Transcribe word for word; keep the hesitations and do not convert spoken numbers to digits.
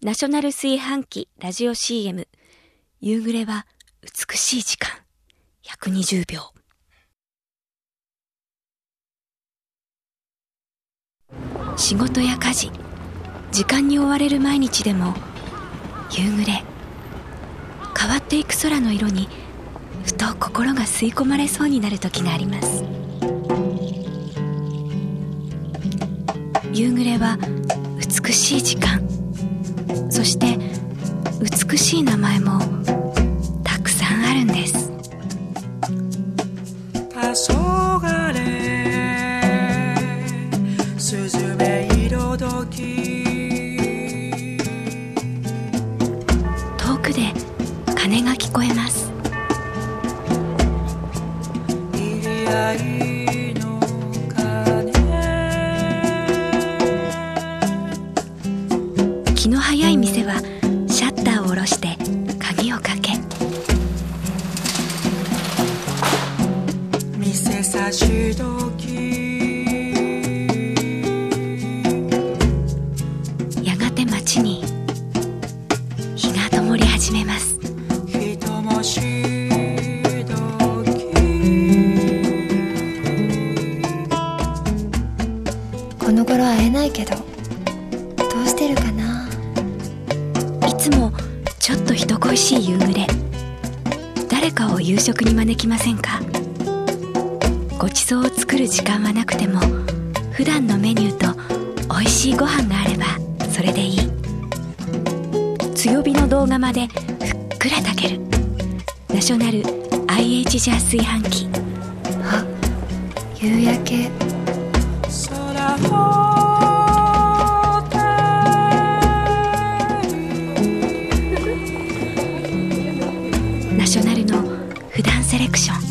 ナショナル炊飯器ラジオ シーエム 夕暮れは美しい時間ひゃくにじゅうびょう。仕事や家事、時間に追われる毎日でも夕暮れ、変わっていく空の色にふと心が吸い込まれそうになる時があります。夕暮れは美しい時間、そして美しい名前もたくさんあるんです。黄昏スズメ彩き、遠くで鐘が聞こえます。入り合いの鐘、気の早い店はシャッターを下ろして鍵をかけ、店差し時、やがて街に日が灯り始めます。人もし時、 この頃会えないけどどうしてるかな。 いつもちょっと人恋しい夕暮れ、誰かを夕食に招きませんか？ごちそうを作る時間はなくても普段のメニューと美味しいご飯があればそれでいい。強火の動画までふっくら炊けるナショナル アイエイチ ジャー炊飯器。 あ、夕焼け。 ナショナルの普段セレクション。